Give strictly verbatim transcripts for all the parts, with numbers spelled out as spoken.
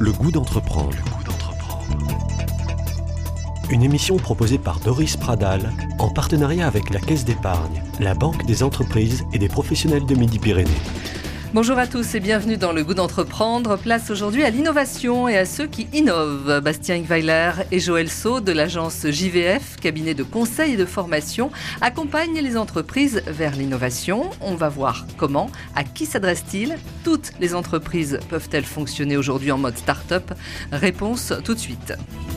Le goût d'entreprendre. Une émission proposée par Doris Pradal en partenariat avec la Caisse d'épargne, la Banque des entreprises et des professionnels de Midi-Pyrénées. Bonjour à tous et bienvenue dans Le Goût d'entreprendre. Place aujourd'hui à l'innovation et à ceux qui innovent. Bastien Ingweiler et Joël Saut de l'agence J V F, cabinet de conseil et de formation, accompagnent les entreprises vers l'innovation. On va voir comment, à qui s'adresse-t-il ? Toutes les entreprises peuvent-elles fonctionner aujourd'hui en mode start-up ? Réponse tout de suite.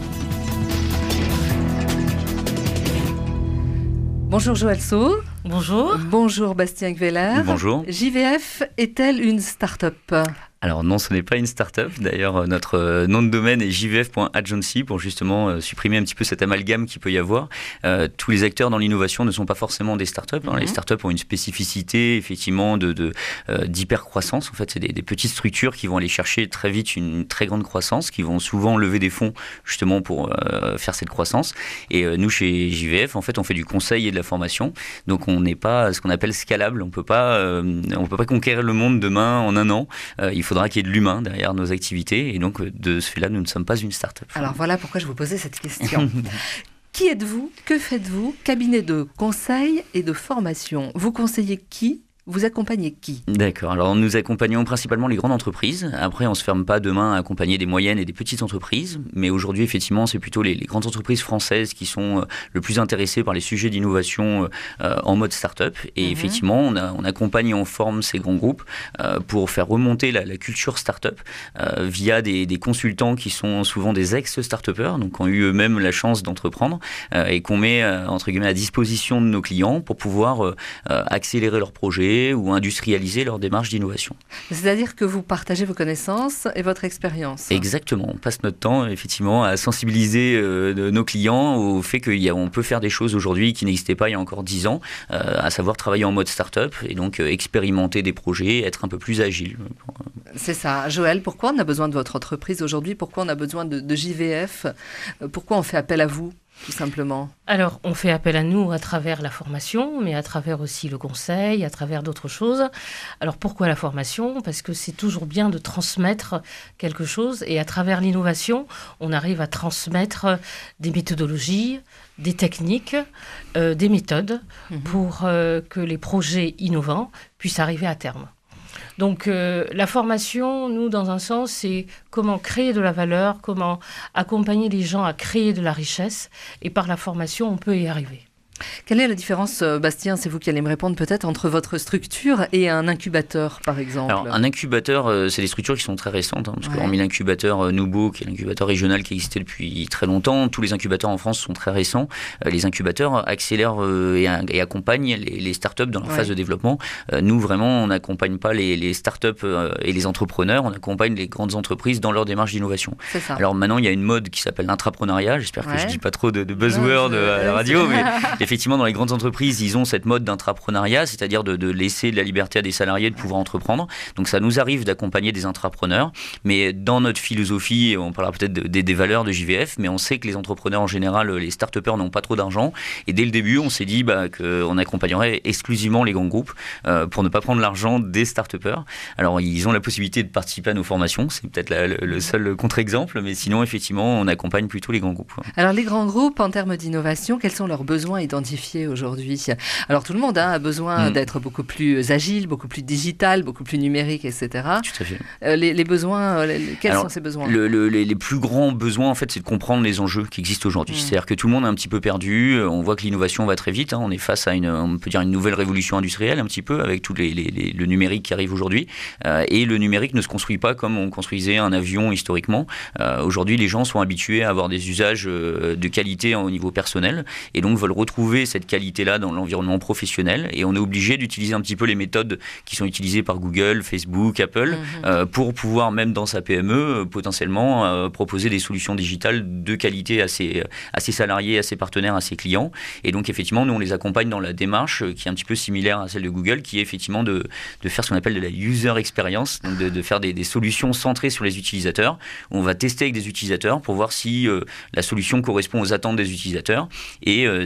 Bonjour Joël Saut. Bonjour. Bonjour Bastien Ingweiler. Bonjour. J V F est-elle une start-up ? Alors non, ce n'est pas une start-up. D'ailleurs, notre nom de domaine est j v f point agency pour justement supprimer un petit peu cet amalgame qu'il peut y avoir. Euh, tous les acteurs dans l'innovation ne sont pas forcément des start-up. Hein. Mm-hmm. Les start-up ont une spécificité effectivement de, de, euh, d'hyper-croissance. En fait, c'est des, des petites structures qui vont aller chercher très vite une très grande croissance, qui vont souvent lever des fonds justement pour euh, faire cette croissance. Et euh, nous, chez J V F, en fait, on fait du conseil et de la formation. Donc, on n'est pas ce qu'on appelle scalable. On peut pas, euh, on peut pas conquérir le monde demain en un an. Euh, il faut Il faudra qu'il y ait de l'humain derrière nos activités. Et donc, de ce fait-là, nous ne sommes pas une start-up. Alors voilà pourquoi je vous posais cette question. Qui êtes-vous ? Que faites-vous ? Cabinet de conseil et de formation. Vous conseillez qui ? Vous accompagnez qui ? D'accord. Alors, nous accompagnons principalement les grandes entreprises. Après, on ne se ferme pas demain à accompagner des moyennes et des petites entreprises. Mais aujourd'hui, effectivement, c'est plutôt les, les grandes entreprises françaises qui sont euh, le plus intéressées par les sujets d'innovation euh, en mode start-up. Et mmh. effectivement, on, a, on accompagne et on forme ces grands groupes euh, pour faire remonter la, la culture start-up euh, via des, des consultants qui sont souvent des ex-start-upers, donc qui ont eu eux-mêmes la chance d'entreprendre euh, et qu'on met, euh, entre guillemets, à disposition de nos clients pour pouvoir euh, accélérer leurs projets ou industrialiser leur démarche d'innovation. C'est-à-dire que vous partagez vos connaissances et votre expérience. Exactement. On passe notre temps, effectivement, à sensibiliser euh, nos clients au fait qu'on peut faire des choses aujourd'hui qui n'existaient pas il y a encore dix ans, euh, à savoir travailler en mode start-up et donc euh, expérimenter des projets, être un peu plus agile. C'est ça. Joël, pourquoi on a besoin de votre entreprise aujourd'hui ? Pourquoi on a besoin de, de J V F ? Pourquoi on fait appel à vous ? Tout simplement. Alors, on fait appel à nous à travers la formation, mais à travers aussi le conseil, à travers d'autres choses. Alors, pourquoi la formation ? Parce que c'est toujours bien de transmettre quelque chose et à travers l'innovation, on arrive à transmettre des méthodologies, des techniques, euh, des méthodes mmh. pour euh, que les projets innovants puissent arriver à terme. Donc euh, la formation, nous, dans un sens, c'est comment créer de la valeur, comment accompagner les gens à créer de la richesse. Et par la formation, on peut y arriver. Quelle est la différence, Bastien, c'est vous qui allez me répondre peut-être, entre votre structure et un incubateur, par exemple ? Alors, un incubateur, euh, c'est des structures qui sont très récentes, hein, parce ouais. que hormis l'incubateur euh, Nouveau, qui est l'incubateur régional qui existait depuis très longtemps, tous les incubateurs en France sont très récents. Euh, les incubateurs accélèrent euh, et, et accompagnent les, les startups dans leur ouais. phase de développement. Euh, nous, vraiment, on n'accompagne pas les, les startups euh, et les entrepreneurs, on accompagne les grandes entreprises dans leur démarche d'innovation. C'est ça. Alors maintenant, il y a une mode qui s'appelle l'intrapreneuriat. J'espère ouais. que je ne dis pas trop de, de buzzwords non, je... à la radio, mais effectivement, dans les grandes entreprises, ils ont cette mode d'intrapreneuriat, c'est-à-dire de, de laisser de la liberté à des salariés de pouvoir entreprendre. Donc ça nous arrive d'accompagner des intrapreneurs, mais dans notre philosophie, on parlera peut-être de, de, des valeurs de J V F, mais on sait que les entrepreneurs en général, les start-upers n'ont pas trop d'argent. Et dès le début, on s'est dit bah, qu'on accompagnerait exclusivement les grands groupes euh, pour ne pas prendre l'argent des start-upers. Alors ils ont la possibilité de participer à nos formations, c'est peut-être la, le, le seul contre-exemple, mais sinon effectivement, on accompagne plutôt les grands groupes. Alors les grands groupes, en termes d'innovation, quels sont leurs besoins identifiés aujourd'hui ? Alors tout le monde hein, a besoin mmh. d'être beaucoup plus agile, beaucoup plus digital, beaucoup plus numérique, et cetera. Tout à fait. Euh, les, les besoins, euh, les, quels Alors, sont ces besoins ? le, le, les, les plus grands besoins, en fait, c'est de comprendre les enjeux qui existent aujourd'hui. Mmh. C'est-à-dire que tout le monde est un petit peu perdu. On voit que l'innovation va très vite. Hein. On est face à une, on peut dire une nouvelle révolution industrielle un petit peu avec tout les, les, les, le numérique qui arrive aujourd'hui. Euh, et le numérique ne se construit pas comme on construisait un avion historiquement. Euh, aujourd'hui, les gens sont habitués à avoir des usages euh, de qualité au niveau personnel et donc veulent retrouver cette qualité-là dans l'environnement professionnel et on est obligé d'utiliser un petit peu les méthodes qui sont utilisées par Google, Facebook, Apple mmh. euh, pour pouvoir même dans sa P M E euh, potentiellement euh, proposer des solutions digitales de qualité à ses, à ses salariés, à ses partenaires, à ses clients et donc effectivement nous on les accompagne dans la démarche euh, qui est un petit peu similaire à celle de Google qui est effectivement de, de faire ce qu'on appelle de la user experience, donc de, de faire des, des solutions centrées sur les utilisateurs. On va tester avec des utilisateurs pour voir si euh, la solution correspond aux attentes des utilisateurs et euh, si jamais ça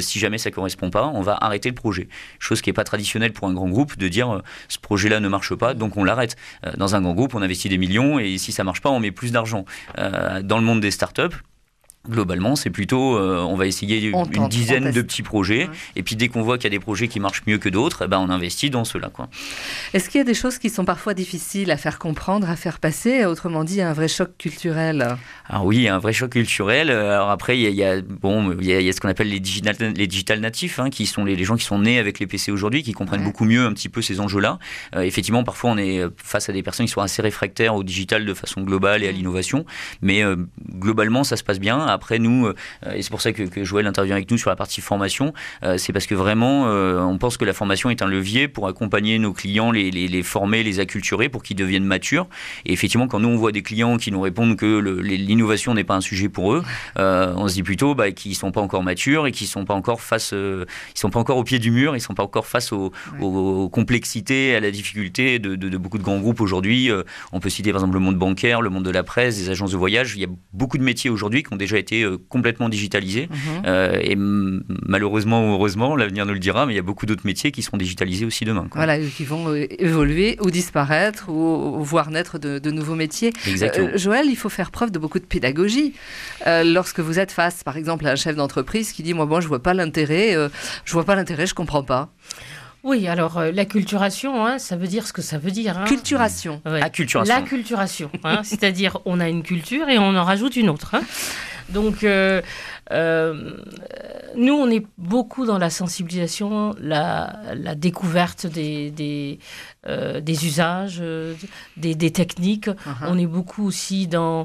ça correspond pas, on va arrêter le projet. Chose qui n'est pas traditionnelle pour un grand groupe de dire euh, ce projet-là ne marche pas, donc on l'arrête. Euh, dans un grand groupe, on investit des millions et si ça marche pas, on met plus d'argent. Euh, dans le monde des startups, globalement, c'est plutôt, euh, on va essayer on une tente, dizaine de petits projets, ouais. et puis dès qu'on voit qu'il y a des projets qui marchent mieux que d'autres, eh ben, on investit dans ceux-là, quoi. Est-ce qu'il y a des choses qui sont parfois difficiles à faire comprendre, à faire passer, autrement dit, un vrai choc culturel? Alors oui, il y a un vrai choc culturel. Alors après, il y a, il y a, bon, il y a, il y a ce qu'on appelle les digital, les digital natifs, hein, qui sont les, les gens qui sont nés avec les P C aujourd'hui, qui comprennent ouais. beaucoup mieux un petit peu ces enjeux-là. Euh, effectivement, parfois, on est face à des personnes qui sont assez réfractaires au digital de façon globale et à l'innovation, mais euh, globalement, ça se passe bien. Après, nous, euh, et c'est pour ça que, que Joël intervient avec nous sur la partie formation, euh, c'est parce que vraiment, euh, on pense que la formation est un levier pour accompagner nos clients, les, les, les former, les acculturer pour qu'ils deviennent matures. Et effectivement, quand nous, on voit des clients qui nous répondent que le, les, l'innovation n'est pas un sujet pour eux, euh, on se dit plutôt bah, qu'ils ne sont pas encore matures et qu'ils ne sont pas encore face, euh, ils sont pas encore au pied du mur, ils ne sont pas encore face aux, ouais. aux, aux complexités, à la difficulté de, de, de beaucoup de grands groupes aujourd'hui. Euh, on peut citer par exemple le monde bancaire, le monde de la presse, des agences de voyage. Il y a beaucoup de métiers aujourd'hui qui ont déjà été euh, complètement digitalisés. Mmh. Euh, et m- malheureusement ou heureusement, l'avenir nous le dira, mais il y a beaucoup d'autres métiers qui seront digitalisés aussi demain, quoi. Voilà, qui vont euh, évoluer ou disparaître ou, ou voir naître de, de nouveaux métiers. Exactement. Euh, Joël, il faut faire preuve de beaucoup de pédagogie. Euh, lorsque vous êtes face, par exemple, à un chef d'entreprise qui dit « Moi, bon, je ne vois pas l'intérêt, euh, je vois pas l'intérêt, je ne comprends pas ». Oui, alors euh, l'acculturation, hein, ça veut dire ce que ça veut dire. Hein. Culturation. Ouais. Acculturation. L'acculturation, hein, c'est-à-dire on a une culture et on en rajoute une autre. Hein. Donc, euh, euh, nous, on est beaucoup dans la sensibilisation, la, la découverte des, des, euh, des usages, euh, des, des techniques. Uh-huh. On est beaucoup aussi dans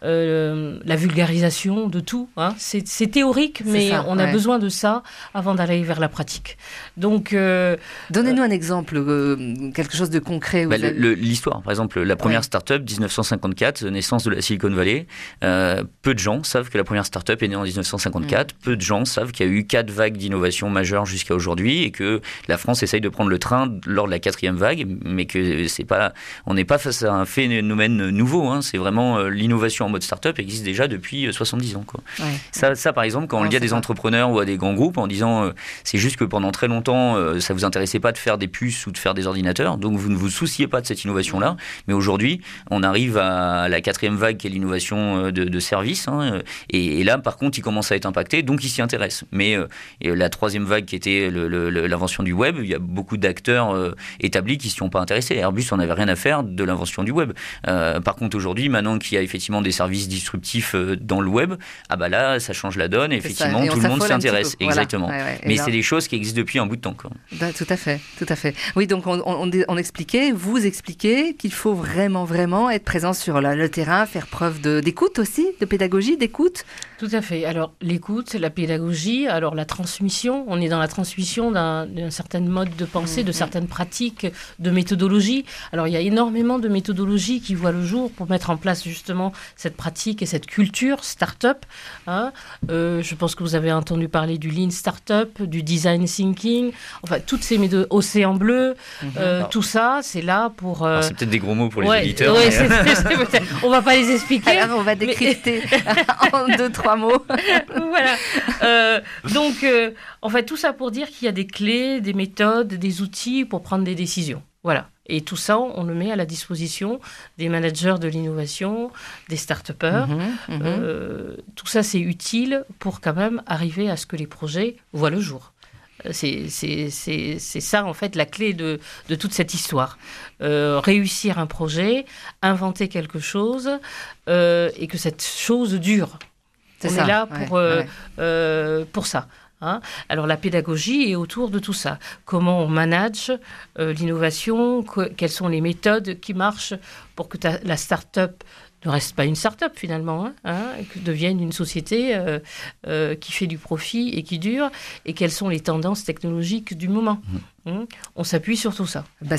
euh, la vulgarisation de tout. Hein. C'est, c'est théorique, c'est mais ça, on ouais. a besoin de ça avant d'aller vers la pratique. Donc, euh, Donnez-nous euh, un exemple, euh, quelque chose de concret. Bah, le, le, l'histoire, par exemple, la première ouais. start-up, dix-neuf cent cinquante-quatre, naissance de la Silicon Valley. Euh, peu de gens savent que la première start-up est née en dix-neuf cent cinquante-quatre. Mmh. Peu de gens savent qu'il y a eu quatre vagues d'innovation majeures jusqu'à aujourd'hui et que la France essaye de prendre le train lors de la quatrième vague, mais que c'est pas, on n'est pas face à un phénomène nouveau. Hein. C'est vraiment euh, l'innovation en mode start-up existe déjà depuis soixante-dix ans. Quoi. Ouais. Ça, ça, par exemple, quand on le dit à des pas. entrepreneurs ou à des grands groupes en disant euh, c'est juste que pendant très longtemps, euh, ça vous intéressait pas de faire des puces ou de faire des ordinateurs, donc vous ne vous souciez pas de cette innovation-là. Mais aujourd'hui, on arrive à la quatrième vague qui est l'innovation de, de services. Hein, et, et là, par contre, il commence à être impacté, donc il s'y intéresse. Mais euh, et la troisième vague qui était le, le, l'invention du web, il y a beaucoup d'acteurs euh, établis qui ne s'y sont pas intéressés. Airbus n'en avait rien à faire de l'invention du web. Euh, par contre, aujourd'hui, maintenant qu'il y a effectivement des services disruptifs euh, dans le web, ah bah là, ça change la donne. Et effectivement, et tout le monde s'intéresse. Exactement. Voilà. Ouais, ouais. Mais là... c'est des choses qui existent depuis un bout de temps. Quoi. Bah, tout à fait, tout à fait. Oui, donc on, on, on expliquait, vous expliquez qu'il faut vraiment, vraiment être présent sur le, le terrain, faire preuve de, d'écoute aussi, de pédagogie, d'écoute. Tout à fait. Alors, l'écoute, la pédagogie, alors la transmission, on est dans la transmission d'un, d'un certain mode de pensée, mmh. de certaines pratiques, de méthodologie. Alors, il y a énormément de méthodologies qui voient le jour pour mettre en place justement cette pratique et cette culture start-up. Hein. Euh, je pense que vous avez entendu parler du Lean Startup, du Design Thinking, enfin, toutes ces méthodes, Océan Bleu, mmh. euh, tout ça, c'est là pour... Euh... Alors, c'est peut-être des gros mots pour les ouais, éditeurs. Ouais, mais... c'est, c'est, c'est, on ne va pas les expliquer. Alors, on va décrypter mais... en deux, trois mots. Voilà. Euh, donc, euh, en fait, tout ça pour dire qu'il y a des clés, des méthodes, des outils pour prendre des décisions. Voilà. Et tout ça, on le met à la disposition des managers de l'innovation, des start-upers. Mmh, mmh. Euh, tout ça, c'est utile pour quand même arriver à ce que les projets voient le jour. C'est, c'est, c'est, c'est ça, en fait, la clé de, de toute cette histoire. Euh, réussir un projet, inventer quelque chose euh, et que cette chose dure. C'est On ça, est là pour, ouais, euh, ouais. Euh, pour ça. Hein. Alors, la pédagogie est autour de tout ça. Comment on manage euh, l'innovation, que, quelles sont les méthodes qui marchent pour que ta, la start-up ne reste pas une start-up finalement, hein, hein, que devienne une société euh, euh, qui fait du profit et qui dure, et quelles sont les tendances technologiques du moment. Mmh. Mmh. On s'appuie sur tout ça. Bastien ?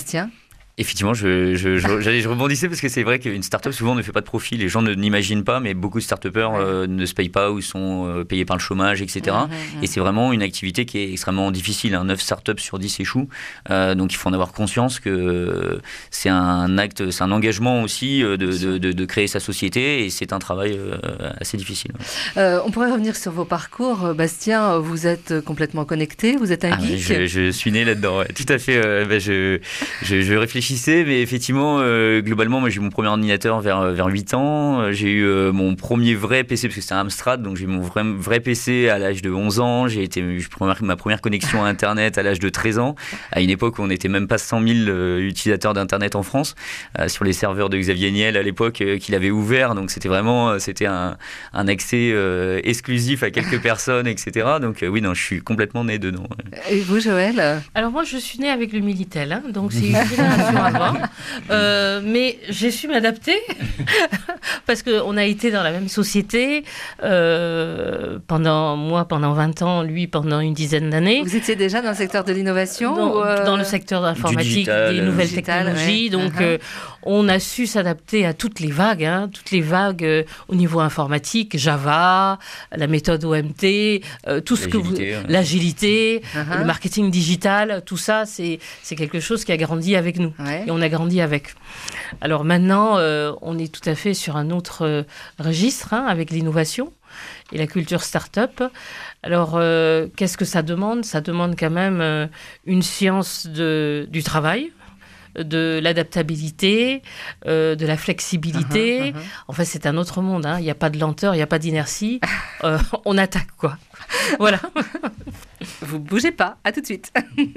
Effectivement, je, je, je, je, je rebondissais parce que c'est vrai qu'une start-up souvent ne fait pas de profit. Les gens ne n'imaginent pas, mais beaucoup de start-upers ouais. euh, ne se payent pas ou sont euh, payés par le chômage, et cetera. Mmh, mmh. Et c'est vraiment une activité qui est extrêmement difficile. Hein. neuf start-up sur dix échouent. Euh, donc il faut en avoir conscience que c'est un acte, c'est un engagement aussi de, de, de, de créer sa société et c'est un travail euh, assez difficile. Euh, on pourrait revenir sur vos parcours. Bastien, vous êtes complètement connecté, vous êtes un ah, geek. Je, je suis né là-dedans, ouais. Tout à fait. Euh, bah, je, je, je réfléchissais, mais effectivement, euh, globalement, moi j'ai eu mon premier ordinateur vers, vers huit ans. J'ai eu euh, mon premier vrai P C, parce que c'était un Amstrad, donc j'ai eu mon vrai, vrai P C à l'âge de onze ans. J'ai été j'ai ma première connexion à Internet à l'âge de treize ans, à une époque où on n'était même pas cent mille euh, utilisateurs d'Internet en France, euh, sur les serveurs de Xavier Niel à l'époque euh, qu'il avait ouvert. Donc c'était vraiment euh, c'était un, un accès euh, exclusif à quelques personnes, et cetera. Donc euh, oui, non, je suis complètement né dedans. Ouais. Et vous, Joël ? Alors moi, je suis née avec le Minitel, hein, donc c'est une génération avant. Euh, mais j'ai su m'adapter parce qu'on a été dans la même société euh, pendant moi pendant vingt ans, lui pendant une dizaine d'années. Vous étiez déjà dans le secteur de l'innovation dans, ou euh... dans le secteur de l'informatique, digital, des nouvelles digital, technologies. Ouais. Donc Uh-huh. euh, on a su s'adapter à toutes les vagues, hein, toutes les vagues euh, au niveau informatique, Java, la méthode O M T, euh, tout ce que vous, ouais. l'agilité, Uh-huh. le marketing digital, tout ça, c'est c'est quelque chose qui a grandi avec nous. Ouais. Et on a grandi avec. Alors maintenant, euh, on est tout à fait sur un autre euh, registre, hein, avec l'innovation et la culture start-up. Alors, euh, qu'est-ce que ça demande ? Ça demande quand même euh, une science de, du travail, de l'adaptabilité, euh, de la flexibilité. Uh-huh, uh-huh. En fait, c'est un autre monde. Hein. Il n'y a pas de lenteur, il n'y a pas d'inertie. Euh, on attaque, quoi. Voilà. Vous bougez pas. À tout de suite.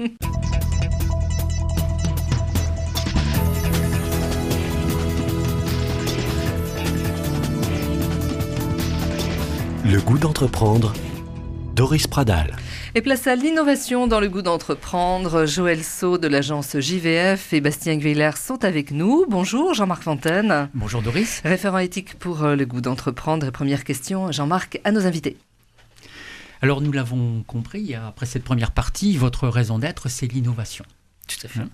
Le goût d'entreprendre, Doris Pradal. Et place à l'innovation dans le goût d'entreprendre. Joël Sceaux de l'agence J V F et Bastien Gweiller sont avec nous. Bonjour Jean-Marc Fontaine. Bonjour Doris. Référent éthique pour le goût d'entreprendre. Et première question, Jean-Marc, à nos invités. Alors nous l'avons compris, après cette première partie, votre raison d'être, c'est l'innovation. Tout à fait.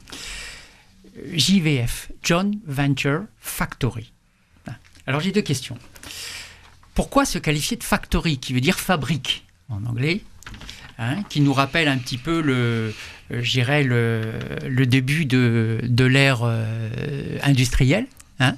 J V F, John Venture Factory. Alors j'ai deux questions. Pourquoi se qualifier de factory, qui veut dire fabrique en anglais, hein, qui nous rappelle un petit peu le, je dirais le, le début de, de l'ère euh, industrielle, hein.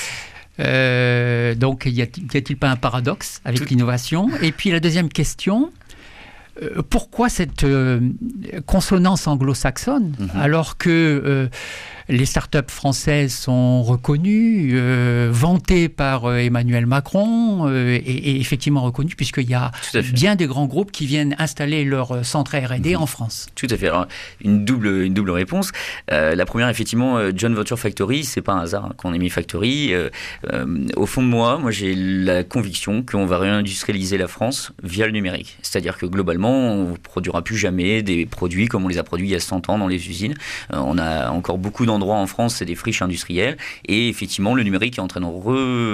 Euh, donc, y a-t-il pas un paradoxe avec Tout... l'innovation ? Et puis la deuxième question, euh, pourquoi cette euh, consonance anglo-saxonne, mm-hmm. alors que euh, les startups françaises sont reconnues, euh, vantées par euh, Emmanuel Macron, euh, et, et effectivement reconnues, puisqu'il y a bien des grands groupes qui viennent installer leur centre R et D mmh. en France. Tout à fait. Alors, une double, une double réponse. Euh, la première, effectivement, euh, John Venture Factory, c'est pas un hasard hein, qu'on ait mis Factory. Euh, euh, au fond de moi, moi, j'ai la conviction qu'on va réindustrialiser la France via le numérique. C'est-à-dire que globalement, on ne produira plus jamais des produits comme on les a produits il y a cent ans dans les usines. Euh, on a encore beaucoup d'endroits en France, c'est des friches industrielles. Et effectivement, le numérique est en train de re,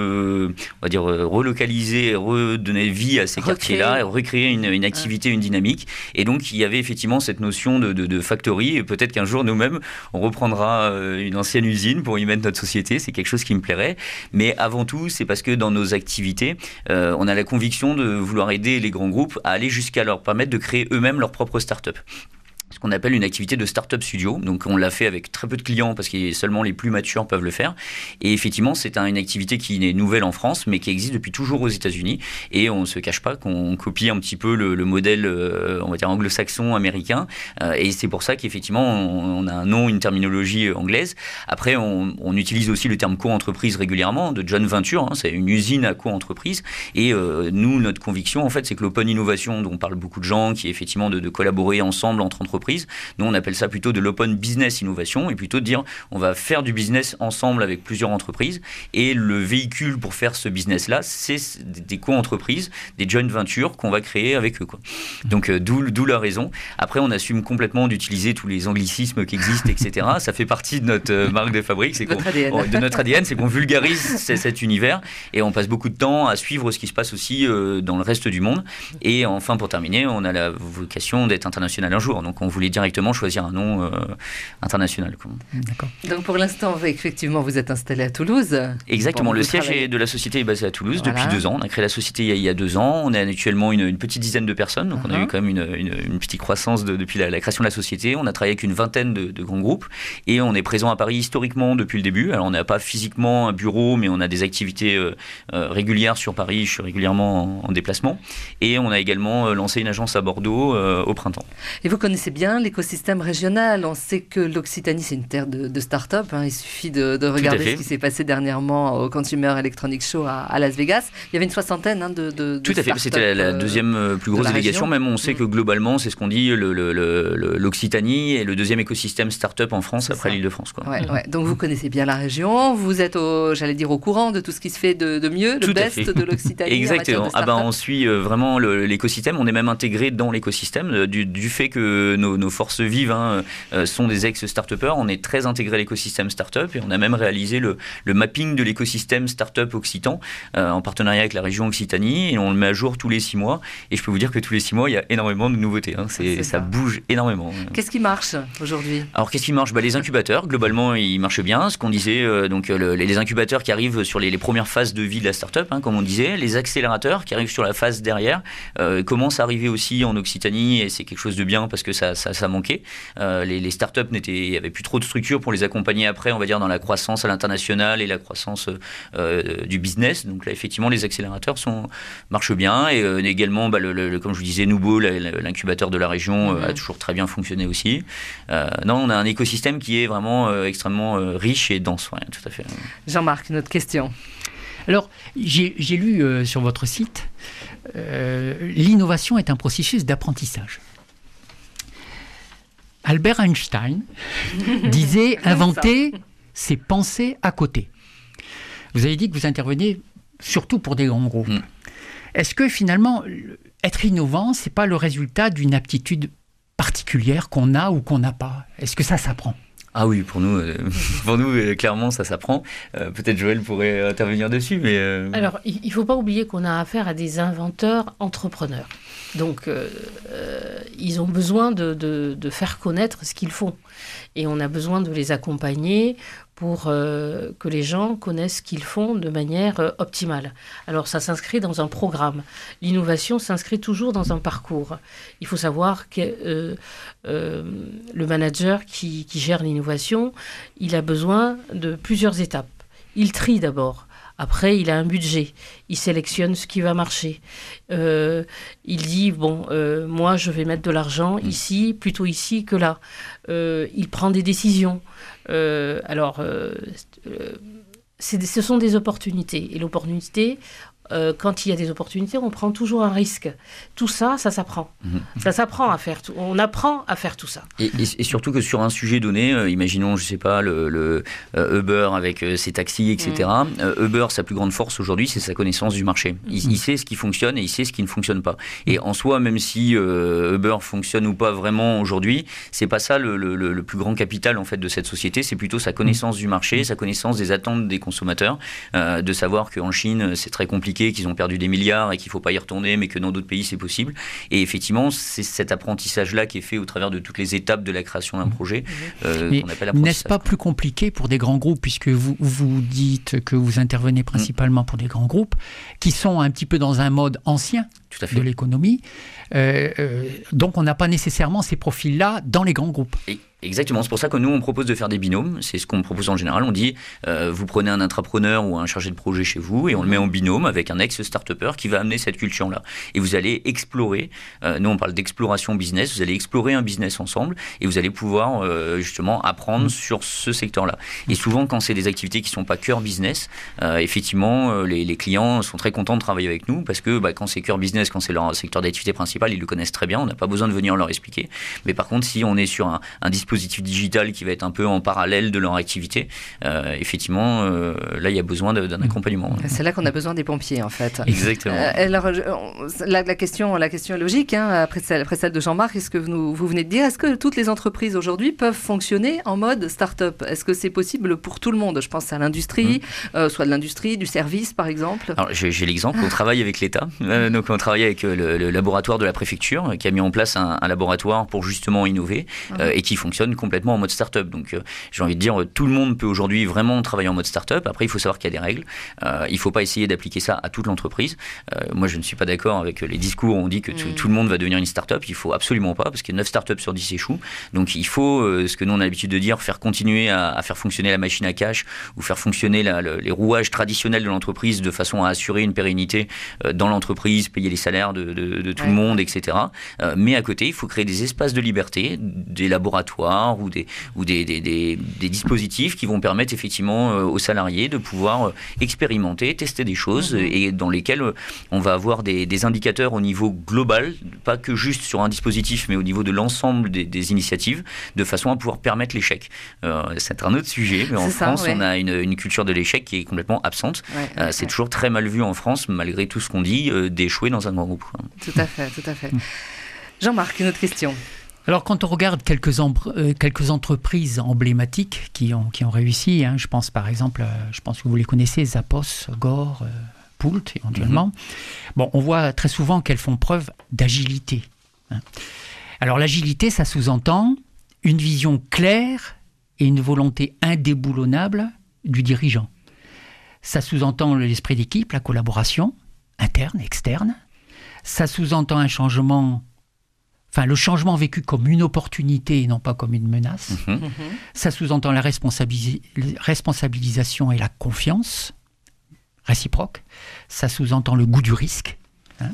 on va dire, relocaliser, redonner vie à ces recréer. quartiers-là, et recréer une, une activité, une dynamique. Et donc, il y avait effectivement cette notion de, de, de factory. Et peut-être qu'un jour, nous-mêmes, on reprendra une ancienne usine pour y mettre notre société. C'est quelque chose qui me plairait. Mais avant tout, c'est parce que dans nos activités, euh, on a la conviction de vouloir aider les grands groupes à aller jusqu'à leur permettre de créer eux-mêmes leur propre start-up. Ce qu'on appelle une activité de start-up studio. Donc, on l'a fait avec très peu de clients parce que seulement les plus matures peuvent le faire. Et effectivement, c'est un, une activité qui est nouvelle en France, mais qui existe depuis toujours aux États-Unis. Et on ne se cache pas qu'on copie un petit peu le, le modèle, euh, on va dire, anglo-saxon, américain. Euh, et c'est pour ça qu'effectivement, on, on a un nom, une terminologie anglaise. Après, on, on utilise aussi le terme co-entreprise régulièrement, de John Venture. Hein, c'est une usine à co-entreprise. Et euh, nous, notre conviction, en fait, c'est que l'open innovation, dont parlent beaucoup de gens, qui est effectivement de, de collaborer ensemble entre entreprises, nous, on appelle ça plutôt de l'open business innovation et plutôt de dire on va faire du business ensemble avec plusieurs entreprises et le véhicule pour faire ce business-là, c'est des co-entreprises, des joint ventures qu'on va créer avec eux, quoi. Donc, euh, d'où, d'où la raison. Après, on assume complètement d'utiliser tous les anglicismes qui existent, et cetera. Ça fait partie de notre euh, marque de fabrique, c'est notre qu'on, A D N. on, de notre A D N, c'est qu'on vulgarise cet univers et on passe beaucoup de temps à suivre ce qui se passe aussi euh, dans le reste du monde. Et enfin, pour terminer, on a la vocation d'être international un jour. Donc, on voulait directement choisir un nom euh, international. Quoi. D'accord. Donc pour l'instant, effectivement, vous êtes installé à Toulouse. Exactement, Bon, le vous siège travaillez... est de la société est basé à Toulouse Voilà. depuis deux ans. On a créé la société il y a, il y a deux ans. On a actuellement une, une petite dizaine de personnes, donc uh-huh. on a eu quand même une, une, une petite croissance de, depuis la, la création de la société. On a travaillé avec une vingtaine de, de grands groupes et on est présent à Paris historiquement depuis le début. Alors on n'a pas physiquement un bureau, mais on a des activités euh, euh, régulières sur Paris. Je suis régulièrement en, en déplacement. Et on a également euh, lancé une agence à Bordeaux euh, au printemps. Et vous connaissez bien l'écosystème régional. On sait que l'Occitanie, c'est une terre de, de start-up. Hein. Il suffit de, de regarder ce qui s'est passé dernièrement au Consumer Electronics Show à, à Las Vegas. Il y avait une soixantaine hein, de, de, de Tout à fait. C'était la, la deuxième plus grosse délégation. Même on sait mmh. que globalement, c'est ce qu'on dit, le, le, le, l'Occitanie est le deuxième écosystème start-up en France c'est après ça. l'Île-de-France. Quoi. Ouais, mmh. ouais. Donc vous connaissez bien la région. Vous êtes, au, j'allais dire, au courant de tout ce qui se fait de, de mieux, le best de l'Occitanie. Exactement. En ah ben, on suit vraiment le, l'écosystème. On est même intégré dans l'écosystème du, du fait que nos, nos forces vives hein, sont des ex-start-upers. On est très intégré à l'écosystème start-up et on a même réalisé le, le mapping de l'écosystème start-up occitan euh, en partenariat avec la région Occitanie et on le met à jour tous les six mois. Et je peux vous dire que tous les six mois, il y a énormément de nouveautés. Hein. C'est, c'est ça. ça bouge énormément. Qu'est-ce qui marche aujourd'hui ? Alors, qu'est-ce qui marche ? bah, Les incubateurs, globalement, ils marchent bien. Ce qu'on disait, euh, donc, le, les incubateurs qui arrivent sur les, les premières phases de vie de la start-up, hein, comme on disait, les accélérateurs qui arrivent sur la phase derrière, euh, commencent à arriver aussi en Occitanie et c'est quelque chose de bien parce que ça, ça, ça manquait. Euh, les, les start-up n'étaient, il n'y avait plus trop de structures pour les accompagner après, on va dire, dans la croissance à l'international et la croissance euh, du business. Donc là, effectivement, les accélérateurs sont, marchent bien et euh, également, bah, le, le, comme je vous disais, Nubo, l'incubateur de la région, mmh. euh, a toujours très bien fonctionné aussi. Euh, non, on a un écosystème qui est vraiment euh, extrêmement euh, riche et dense. Ouais, tout à fait. Jean-Marc, une autre question. Alors, j'ai, j'ai lu euh, sur votre site, euh, l'innovation est un processus d'apprentissage. Albert Einstein disait « inventer, c'est penser à côté ». Vous avez dit que vous intervenez surtout pour des grands groupes. Mm. Est-ce que finalement, être innovant, ce n'est pas le résultat d'une aptitude particulière qu'on a ou qu'on n'a pas ? Est-ce que ça s'apprend ? Ah oui, pour nous, euh, pour nous euh, clairement, ça s'apprend. Euh, peut-être Joël pourrait intervenir dessus, mais... Euh... Alors, il ne faut pas oublier qu'on a affaire à des inventeurs entrepreneurs. Donc, euh, euh, ils ont besoin de, de, de faire connaître ce qu'ils font. Et on a besoin de les accompagner pour euh, que les gens connaissent ce qu'ils font de manière euh, optimale. Alors, ça s'inscrit dans un programme. L'innovation s'inscrit toujours dans un parcours. Il faut savoir que euh, euh, le manager qui, qui gère l'innovation, il a besoin de plusieurs étapes. Il trie d'abord. Après, il a un budget. Il sélectionne ce qui va marcher. Euh, il dit, bon, euh, moi, je vais mettre de l'argent ici, plutôt ici que là. Euh, il prend des décisions. Euh, alors, euh, c'est, ce sont des opportunités. Et l'opportunité, euh, quand il y a des opportunités, on prend toujours un risque. Tout ça, ça s'apprend. Mmh. Ça s'apprend à faire tout. On apprend à faire tout ça. Et, et, et surtout que sur un sujet donné, euh, imaginons, je sais pas, le, le euh, Uber avec euh, ses taxis, et cetera. Mmh. Euh, Uber, sa plus grande force aujourd'hui, c'est sa connaissance du marché. Il, mmh. il sait ce qui fonctionne et il sait ce qui ne fonctionne pas. Et en soi, même si euh, Uber fonctionne ou pas vraiment aujourd'hui, c'est pas ça le, le, le plus grand capital en fait de cette société. C'est plutôt sa connaissance mmh. du marché, sa connaissance des attentes des consommateurs, euh, de savoir qu'en Chine, c'est très compliqué, qu'ils ont perdu des milliards et qu'il ne faut pas y retourner, mais que dans d'autres pays, c'est possible. Et effectivement, c'est cet apprentissage-là qui est fait au travers de toutes les étapes de la création d'un projet euh, mais qu'on appelle apprentissage. N'est-ce pas plus compliqué pour des grands groupes, puisque vous, vous dites que vous intervenez principalement pour des grands groupes, qui sont un petit peu dans un mode ancien Tout à fait. de l'économie. Euh, euh, donc, on n'a pas nécessairement ces profils-là dans les grands groupes. Et exactement, c'est pour ça que nous, on propose de faire des binômes. C'est ce qu'on propose en général. On dit, euh, vous prenez un intrapreneur ou un chargé de projet chez vous et on le met en binôme avec un ex-start-upper qui va amener cette culture-là. Et vous allez explorer, euh, nous on parle d'exploration business, vous allez explorer un business ensemble et vous allez pouvoir euh, justement apprendre mmh. sur ce secteur-là. Et souvent, quand c'est des activités qui ne sont pas cœur business, euh, effectivement, euh, les, les clients sont très contents de travailler avec nous parce que bah, quand c'est cœur business, quand c'est leur secteur d'activité principal, ils le connaissent très bien, on n'a pas besoin de venir leur expliquer. Mais par contre, si on est sur un, un dispositif dispositif digital qui va être un peu en parallèle de leur activité, euh, effectivement, euh, là, il y a besoin de, d'un accompagnement. C'est là qu'on a besoin des pompiers, en fait. Exactement. Euh, alors, la, la, question, la question est logique, hein, après, celle, après celle de Jean-Marc, est-ce que vous, vous venez de dire, est-ce que toutes les entreprises aujourd'hui peuvent fonctionner en mode start-up? Est-ce que c'est possible pour tout le monde? Je pense à l'industrie, mmh. euh, soit de l'industrie, du service, par exemple. Alors, j'ai, j'ai l'exemple, on travaille avec l'État, euh, donc on travaille avec le, le laboratoire de la préfecture, qui a mis en place un, un laboratoire pour justement innover, mmh. euh, et qui fonctionne complètement en mode start-up. Donc, euh, j'ai envie de dire, tout le monde peut aujourd'hui vraiment travailler en mode start-up. Après, il faut savoir qu'il y a des règles. Euh, il ne faut pas essayer d'appliquer ça à toute l'entreprise. Euh, moi, je ne suis pas d'accord avec les discours où on dit que mmh. tout le monde va devenir une start-up. Il ne faut absolument pas, parce que neuf start-up sur dix échouent. Donc, il faut, euh, ce que nous, on a l'habitude de dire, faire continuer à, à faire fonctionner la machine à cash ou faire fonctionner la, le, les rouages traditionnels de l'entreprise de façon à assurer une pérennité euh, dans l'entreprise, payer les salaires de, de, de tout ouais. le monde, et cetera. Euh, mais à côté, il faut créer des espaces de liberté, des laboratoires ou des, ou des, des, des, des dispositifs qui vont permettre effectivement euh, aux salariés de pouvoir euh, expérimenter, tester des choses, mmh. et dans lesquels euh, on va avoir des, des indicateurs au niveau global, pas que juste sur un dispositif, mais au niveau de l'ensemble des, des initiatives, de façon à pouvoir permettre l'échec. Euh, c'est un autre sujet, mais en c'est France, ça, ouais. on a une, une culture de l'échec qui est complètement absente. Ouais, euh, ouais, c'est ouais. toujours très mal vu en France, malgré tout ce qu'on dit, euh, d'échouer dans un grand groupe. Tout à fait, tout à fait. Jean-Marc, une autre question. Alors, quand on regarde quelques, em- euh, quelques entreprises emblématiques qui ont, qui ont réussi, hein, je pense par exemple, euh, je pense que vous les connaissez, Zappos, Gore, euh, Poult éventuellement, mm-hmm. bon, on voit très souvent qu'elles font preuve d'agilité. Hein. Alors, l'agilité, ça sous-entend une vision claire et une volonté indéboulonnable du dirigeant. Ça sous-entend l'esprit d'équipe, la collaboration, interne, externe. Ça sous-entend un changement... Enfin, le changement vécu comme une opportunité et non pas comme une menace. Mmh. Mmh. Ça sous-entend la responsabilis- responsabilisation et la confiance réciproque. Ça sous-entend le goût du risque. Hein.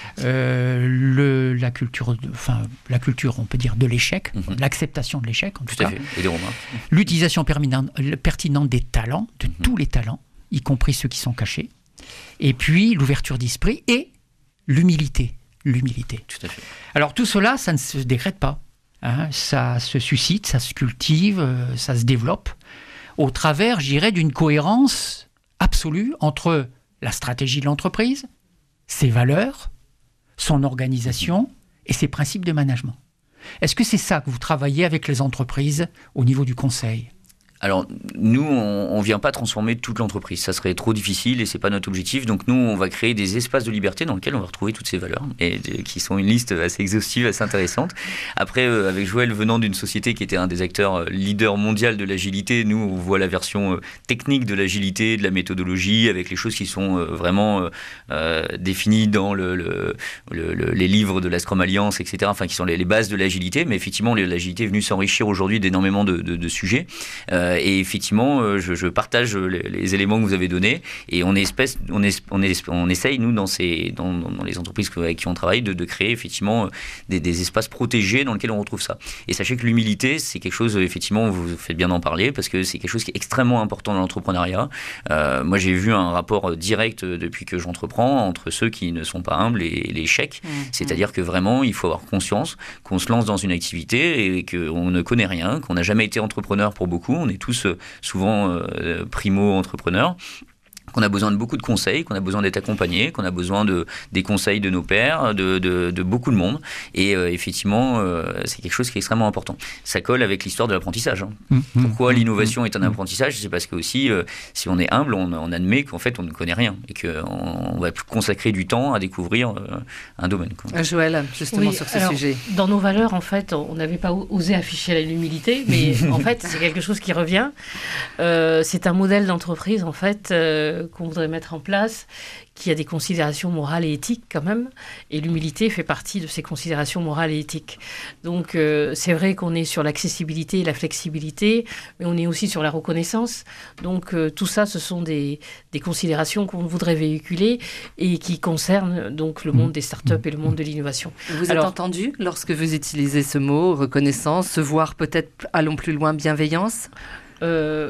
Euh, le, la, culture de, enfin, la culture, on peut dire, de l'échec, mmh. l'acceptation de l'échec en tout, tout cas. Et des remarques. L'utilisation pertinente des talents, de mmh. tous les talents, y compris ceux qui sont cachés. Et puis, l'ouverture d'esprit et l'humilité. L'humilité. Tout à fait. Alors tout cela, ça ne se décrète pas. Hein. Ça se suscite, ça se cultive, euh, ça se développe au travers, je dirais, d'une cohérence absolue entre la stratégie de l'entreprise, ses valeurs, son organisation et ses principes de management. Est-ce que c'est ça que vous travaillez avec les entreprises au niveau du conseil ? Alors, nous, on ne vient pas transformer toute l'entreprise. Ça serait trop difficile et ce n'est pas notre objectif. Donc, nous, on va créer des espaces de liberté dans lesquels on va retrouver toutes ces valeurs et de, qui sont une liste assez exhaustive, assez intéressante. Après, euh, avec Joël, venant d'une société qui était un des acteurs euh, leaders mondial de l'agilité, nous, on voit la version euh, technique de l'agilité, de la méthodologie, avec les choses qui sont euh, vraiment euh, euh, définies dans le, le, le, le, les livres de la Scrum Alliance, et cetera, enfin, qui sont les, les bases de l'agilité. Mais effectivement, l'agilité est venue s'enrichir aujourd'hui d'énormément de, de, de sujets. Euh, Et effectivement, je, je partage les, les éléments que vous avez donnés et on, espèce, on, es, on, es, on essaye, nous, dans, ces, dans, dans les entreprises avec qui on travaille, de, de créer effectivement des, des espaces protégés dans lesquels on retrouve ça. Et sachez que l'humilité, c'est quelque chose, effectivement, vous faites bien d'en parler parce que c'est quelque chose qui est extrêmement important dans l'entrepreneuriat. Euh, moi, j'ai vu un rapport direct depuis que j'entreprends entre ceux qui ne sont pas humbles et l'échec. Mmh, C'est-à-dire mmh. que vraiment, il faut avoir conscience qu'on se lance dans une activité et qu'on ne connaît rien, qu'on n'a jamais été entrepreneur pour beaucoup. On est tous souvent euh, primo-entrepreneurs, qu'on a besoin de beaucoup de conseils, qu'on a besoin d'être accompagné, qu'on a besoin de, des conseils de nos pairs, de, de, de beaucoup de monde. Et euh, effectivement, euh, c'est quelque chose qui est extrêmement important. Ça colle avec l'histoire de l'apprentissage. Hein. Mmh, Pourquoi mmh, l'innovation mmh. est un apprentissage ? C'est parce que aussi, euh, si on est humble, on, on admet qu'en fait, on ne connaît rien et qu'on on va consacrer du temps à découvrir euh, un domaine. Quoi. Joël, justement oui, sur ce alors, sujet. Dans nos valeurs, en fait, on n'avait pas osé afficher l'humilité, mais en fait, c'est quelque chose qui revient. Euh, c'est un modèle d'entreprise, en fait, euh, qu'on voudrait mettre en place, qui a des considérations morales et éthiques quand même, et l'humilité fait partie de ces considérations morales et éthiques. Donc euh, c'est vrai qu'on est sur l'accessibilité et la flexibilité, mais on est aussi sur la reconnaissance. Donc euh, tout ça, ce sont des, des considérations qu'on voudrait véhiculer et qui concernent donc le monde des startups et le monde de l'innovation. Vous Alors, êtes entendu lorsque vous utilisez ce mot, reconnaissance, voire peut-être, allons plus loin, bienveillance ? euh,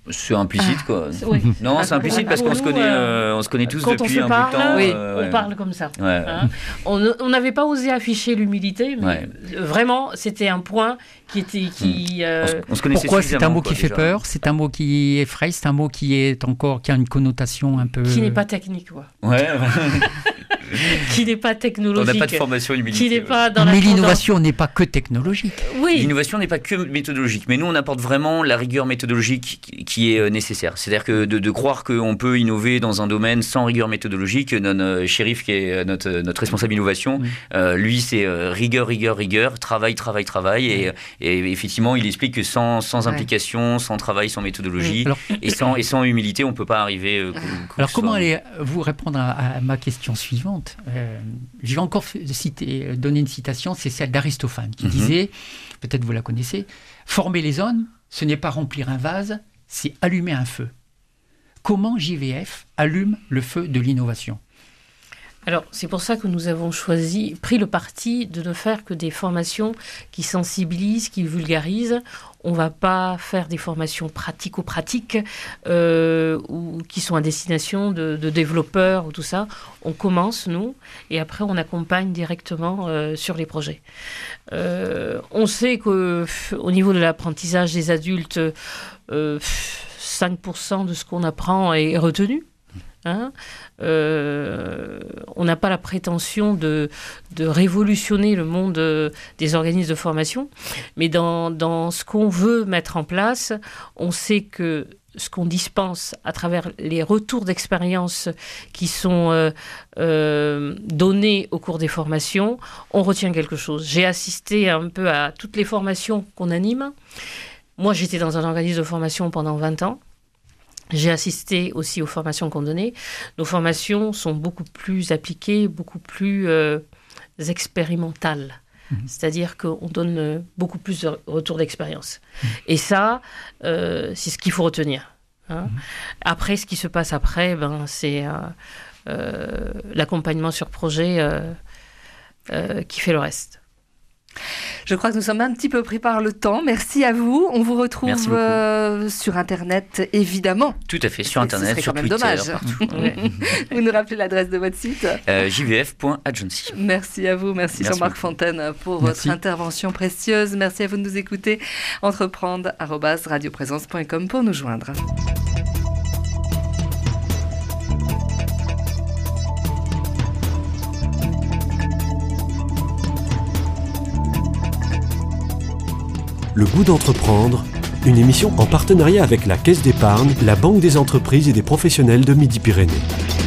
C'est implicite, Ah, quoi. c'est- oui. Non, Ah, c'est implicite parce qu'on pour se nous, connaît, euh, euh, on se connaît tous Quand on depuis se un parle, bout de temps. oui, euh, on ouais. parle comme ça. Ouais, ouais. Hein. On ne- on n'avait pas osé afficher l'humilité, mais Ouais. vraiment, c'était un point qui était... Qui, euh, On se, on se connaissait Pourquoi c'est un suffisamment, mot quoi, qui fait déjà. peur, c'est un mot qui effraie, c'est un mot qui est encore qui a une connotation un peu. qui n'est pas technique, quoi. Ouais, Qui n'est pas on technologique. n'a pas de formation humilité. Qui n'est ouais. pas dans la Mais tendance. l'innovation n'est pas que technologique. Oui. L'innovation n'est pas que méthodologique, mais nous on apporte vraiment la rigueur méthodologique qui- qui est euh, nécessaire. C'est-à-dire que de, de croire qu'on peut innover dans un domaine sans rigueur méthodologique, notre euh, shérif qui est euh, notre, notre responsable innovation, Oui. euh, lui c'est euh, rigueur, rigueur, rigueur, travail, travail, travail, et, et effectivement il explique que sans, sans Ouais. implication, sans travail, sans méthodologie, Alors, et, sans, et sans humilité, on ne peut pas arriver. Euh, quoi- quoi alors que ce comment soit. allez-vous répondre à, à ma question suivante? Euh, Je vais encore f- citer, donner une citation, c'est celle d'Aristophane qui Mhm. disait, peut-être vous la connaissez, former les hommes, ce n'est pas remplir un vase, c'est allumer un feu. Comment J V F allume le feu de l'innovation? Alors, c'est pour ça que nous avons choisi, pris le parti de ne faire que des formations qui sensibilisent, qui vulgarisent. On ne va pas faire des formations pratico-pratiques euh, ou qui sont à destination de, de développeurs ou tout ça. On commence, nous, et après, on accompagne directement euh, sur les projets. Euh, on sait qu'au niveau de l'apprentissage des adultes, euh, cinq pour cent de ce qu'on apprend est retenu. Hein, euh, on n'a pas la prétention de, de révolutionner le monde euh, des organismes de formation, mais dans, dans ce qu'on veut mettre en place, on sait que ce qu'on dispense à travers les retours d'expérience qui sont euh, euh, donnés au cours des formations, on retient quelque chose. J'ai assisté un peu à toutes les formations qu'on anime. Moi, j'étais dans un organisme de formation pendant vingt ans. J'ai assisté aussi aux formations qu'on donnait. Nos formations sont beaucoup plus appliquées, beaucoup plus euh, expérimentales. Mmh. C'est-à-dire qu'on donne euh, beaucoup plus de retours d'expérience. Mmh. Et ça, euh, c'est ce qu'il faut retenir. Hein. Mmh. Après, ce qui se passe après, ben, c'est euh, euh, l'accompagnement sur projet euh, euh, qui fait le reste. Je crois que nous sommes un petit peu pris par le temps. Merci à vous. On vous retrouve euh, sur Internet, évidemment. Tout à fait, sur Internet, sur Twitter, dommage. partout. Ouais. Vous nous rappelez l'adresse de votre site euh, j v f point agency. Merci à vous. Merci, Merci Jean-Marc beaucoup. Fontaine pour Merci. votre intervention précieuse. Merci à vous de nous écouter. Entreprendre arobase radioprésence point com pour nous joindre. Le goût d'entreprendre, une émission en partenariat avec la Caisse d'épargne, la Banque des entreprises et des professionnels de Midi-Pyrénées.